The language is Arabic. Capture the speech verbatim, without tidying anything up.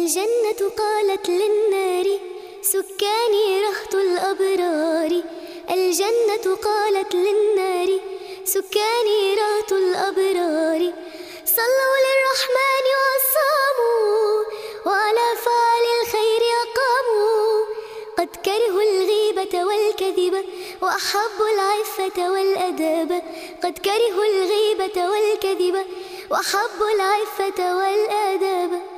الجنة قالت للنار سكاني رهط الأبرار. الجنة قالت للنار سكاني رهط الأبرار. صلوا للرحمن وصاموا وعلى فعل الخير أقاموا. قد كرهوا الغيبة والكذب وأحبوا العفة والأداب. قد كرهوا الغيبة والكذب وأحبوا العفة والآداب.